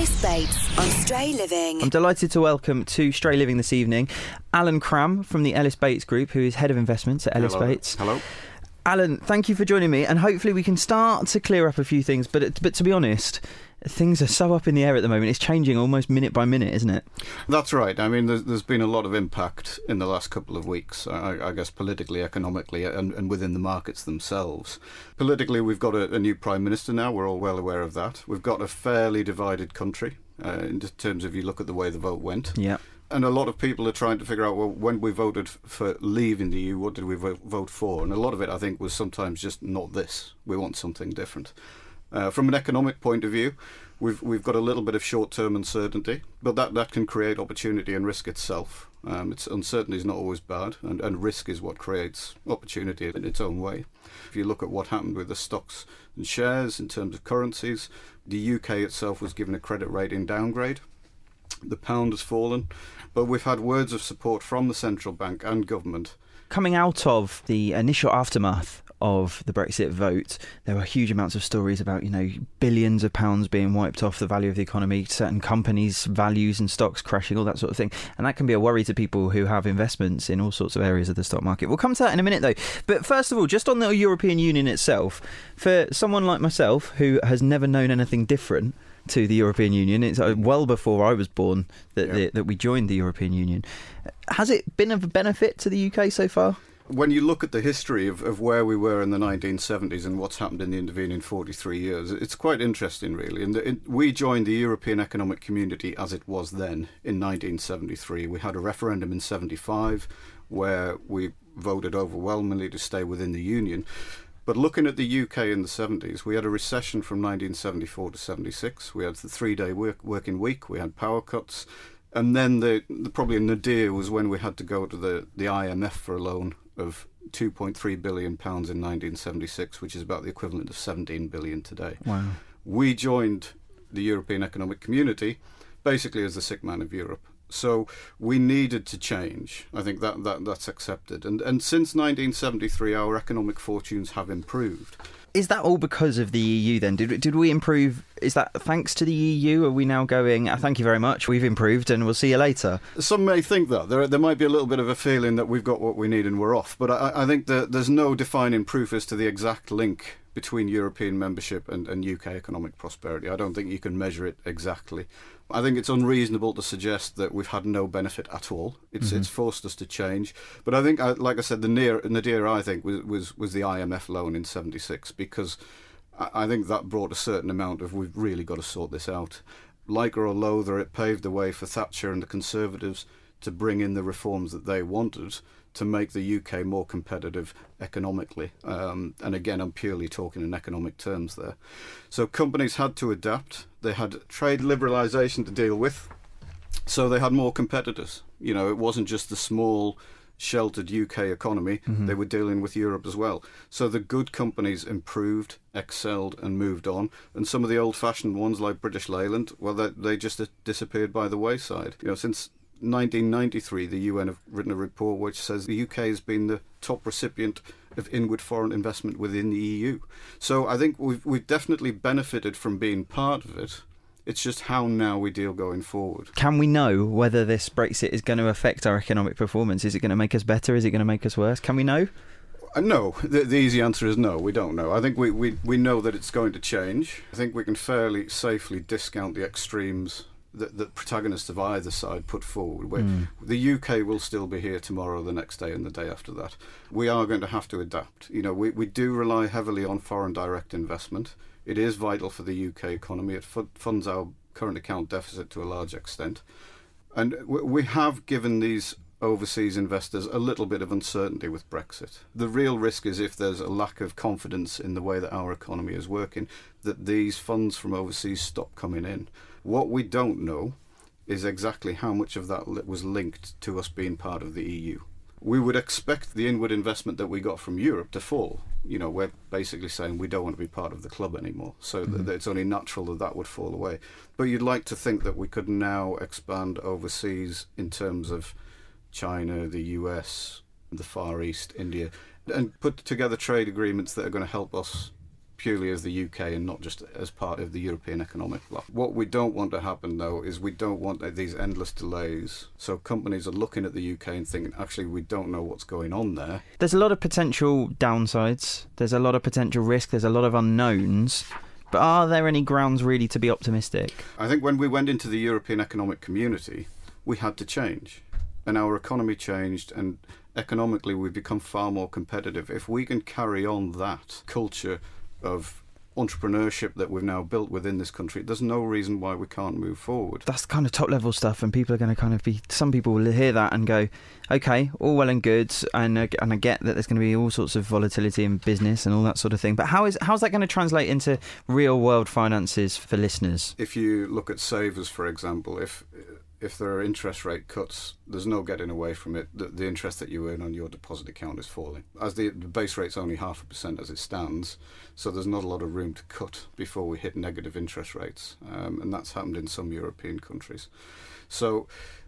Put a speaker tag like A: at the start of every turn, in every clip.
A: Ellis Bates on Stray Living.
B: I'm delighted to welcome to Stray Living this evening Alan Cram from the Ellis Bates Group, who is Head of Investments at Ellis Bates.
C: Hello.
B: Alan, thank you for joining me, and hopefully we can start to clear up a few things, but to be honest, things are so up in the air at the moment. It's changing almost minute by minute, isn't it?
C: That's right. I mean, there's been a lot of impact in the last couple of weeks, I guess politically, economically, and within the markets themselves. Politically, we've got a new Prime Minister now. We're all well aware of that. We've got a fairly divided country in terms of you look at the way the vote went.
B: Yeah.
C: And a lot of people are trying to figure out, well, when we voted for leaving the EU, what did we vote for? And a lot of it, I think, was sometimes just not this. We want something different. From an economic point of view, we've got a little bit of short-term uncertainty, but that can create opportunity and risk itself. Uncertainty is not always bad, and risk is what creates opportunity in its own way. If you look at what happened with the stocks and shares in terms of currencies, the UK itself was given a credit rating downgrade. The pound has fallen, but we've had words of support from the central bank and government.
B: Coming out of the initial aftermath of the Brexit vote, there were huge amounts of stories about, billions of pounds being wiped off the value of the economy, certain companies' values and stocks crashing, all that sort of thing. And that can be a worry to people who have investments in all sorts of areas of the stock market. We'll come to that in a minute, though. But first of all, just on the European Union itself, for someone like myself who has never known anything different to the European Union, it's well before I was born that we joined the European Union. Has it been of a benefit to the UK so far?
C: When you look at the history of where we were in the 1970s and what's happened in the intervening 43 years, it's quite interesting, really. And we joined the European Economic Community as it was then in 1973. We had a referendum in 75 where we voted overwhelmingly to stay within the Union. But looking at the UK in the 70s, we had a recession from 1974 to 76. We had the 3-day working week. We had power cuts. And then probably a nadir was when we had to go to the IMF for a loan of £2.3 billion in 1976, which is about the equivalent of 17 billion today.
B: Wow. We
C: joined the European Economic Community basically as the sick man of Europe. So we needed to change. I think that's accepted. And since 1973, our economic fortunes have improved.
B: Is that all because of the EU then? Did we improve? Is that thanks to the EU? Are we now going, thank you very much, we've improved and we'll see you later?
C: Some may think that. There might be a little bit of a feeling that we've got what we need and we're off. But I think that there's no defining proof as to the exact link between European membership and UK economic prosperity. I don't think you can measure it exactly. I think it's unreasonable to suggest that we've had no benefit at all. It's forced us to change. But I think, like I said, the nadir I think was the IMF loan in 76, because I think that brought a certain amount of we've really got to sort this out. Like or loather, it paved the way for Thatcher and the Conservatives to bring in the reforms that they wanted to make the UK more competitive economically. And again, I'm purely talking in economic terms there. So companies had to adapt. They had trade liberalisation to deal with. So they had more competitors. It wasn't just the small, sheltered UK economy. Mm-hmm. They were dealing with Europe as well. So the good companies improved, excelled and moved on. And some of the old-fashioned ones like British Leyland, well, they just disappeared by the wayside. Since 1993, the UN have written a report which says the UK has been the top recipient of inward foreign investment within the EU. So I think we've definitely benefited from being part of it. It's just how now we deal going forward.
B: Can we know whether this Brexit is going to affect our economic performance? Is it going to make us better? Is it going to make us worse? Can we know?
C: No. The easy answer is no, we don't know. I think we know that it's going to change. I think we can fairly safely discount the extremes that protagonists of either side put forward. The UK will still be here tomorrow, the next day and the day after that. We are going to have to adapt. We do rely heavily on foreign direct investment. It is vital for the UK economy. It funds our current account deficit to a large extent. And we have given these overseas investors a little bit of uncertainty with Brexit. The real risk is if there's a lack of confidence in the way that our economy is working, that these funds from overseas stop coming in. What we don't know is exactly how much of that was linked to us being part of the EU. We would expect the inward investment that we got from Europe to fall. We're basically saying we don't want to be part of the club anymore. So it's only natural that would fall away. But you'd like to think that we could now expand overseas in terms of China, the US, the Far East, India, and put together trade agreements that are going to help us purely as the UK and not just as part of the European economic bloc. What we don't want to happen, though, is we don't want these endless delays. So companies are looking at the UK and thinking, actually, we don't know what's going on there.
B: There's a lot of potential downsides. There's a lot of potential risk. There's a lot of unknowns. But are there any grounds really to be optimistic?
C: I think when we went into the European Economic Community, we had to change. And our economy changed, and economically we've become far more competitive. If we can carry on that culture of entrepreneurship that we've now built within this country, there's no reason why we can't move forward.
B: That's kind of top level stuff, and people are going to kind of be, some people will hear that and go, okay, all well and good, and I get that there's going to be all sorts of volatility in business and all that sort of thing, but how's that going to translate into real world finances for listeners?
C: If you look at savers, for example, if there are interest rate cuts, there's no getting away from it. The interest that you earn on your deposit account is falling. As the base rate's only 0.5% as it stands, so there's not a lot of room to cut before we hit negative interest rates. And that's happened in some European countries. So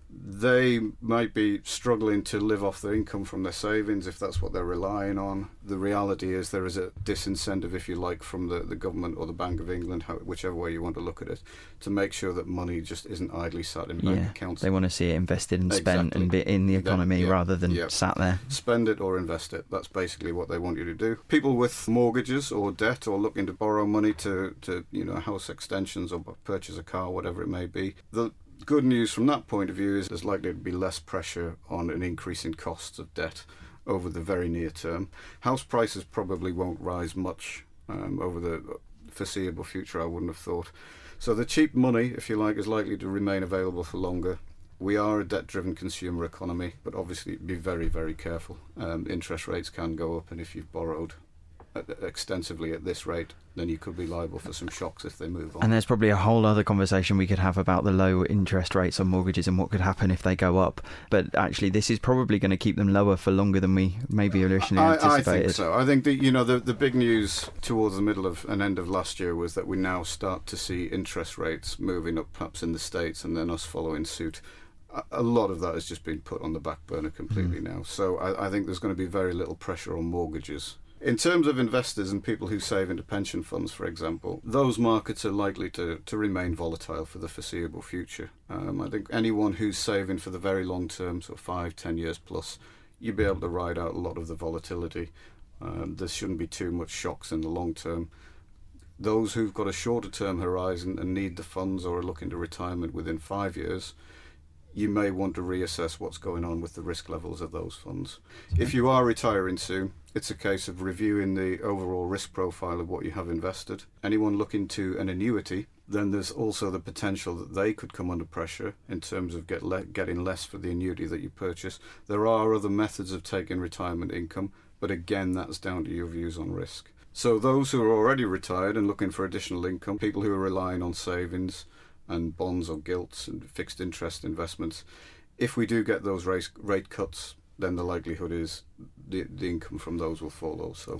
C: they might be struggling to live off their income from their savings if that's what they're relying on. The reality is there is a disincentive, if you like, from the government or the Bank of England, whichever way you want to look at it, to make sure that money just isn't idly sat in bank accounts.
B: They want to see it invested and spent and be in the economy rather than sat there.
C: Spend it or invest it. That's basically what they want you to do. People with mortgages or debt or looking to borrow money to house extensions or purchase a car, whatever it may be, the good news from that point of view is there's likely to be less pressure on an increase in costs of debt over the very near term. House prices probably won't rise much over the foreseeable future, I wouldn't have thought. So the cheap money, if you like, is likely to remain available for longer. We are a debt-driven consumer economy, but obviously be very, very careful. Interest rates can go up, and if you've borrowed extensively at this rate, then you could be liable for some shocks if they move on.
B: And there's probably a whole other conversation we could have about the low interest rates on mortgages and what could happen if they go up. But actually, this is probably going to keep them lower for longer than we maybe originally anticipated.
C: I think so. I think the big news towards the middle of and end of last year was that we now start to see interest rates moving up, perhaps in the States, and then us following suit. A lot of that has just been put on the back burner completely now. So I think there's going to be very little pressure on mortgages. In terms of investors and people who save into pension funds, for example, those markets are likely to remain volatile for the foreseeable future. I think anyone who's saving for the very long term, so 5-10 years plus, you'll be able to ride out a lot of the volatility. There shouldn't be too much shocks in the long term. Those who've got a shorter term horizon and need the funds or are looking to retirement within 5 years, you may want to reassess what's going on with the risk levels of those funds. If you are retiring soon, it's a case of reviewing the overall risk profile of what you have invested. Anyone looking to an annuity, then there's also the potential that they could come under pressure in terms of getting less for the annuity that you purchase. There are other methods of taking retirement income, but again, that's down to your views on risk. So those who are already retired and looking for additional income, people who are relying on savings and bonds or gilts and fixed interest investments, if we do get those rate cuts, then the likelihood is the income from those will fall also.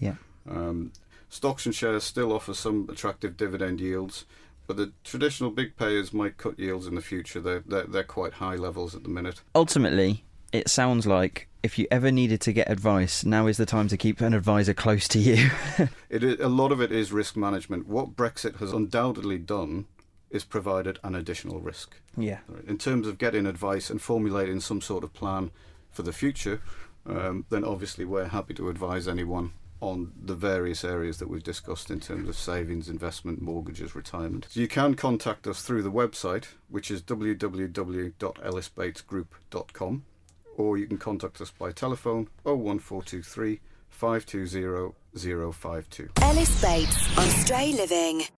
C: Stocks and shares still offer some attractive dividend yields, but the traditional big payers might cut yields in the future. They're quite high levels at the minute.
B: Ultimately, it sounds like if you ever needed to get advice, now is the time to keep an advisor close to you.
C: A lot of it is risk management. What Brexit has undoubtedly done is provided an additional risk. In terms of getting advice and formulating some sort of plan for the future, then obviously we're happy to advise anyone on the various areas that we've discussed in terms of savings, investment, mortgages, retirement. So you can contact us through the website, which is www.ellisbatesgroup.com, or you can contact us by telephone 01423 520 052.
A: Ellis Bates on Stray Living.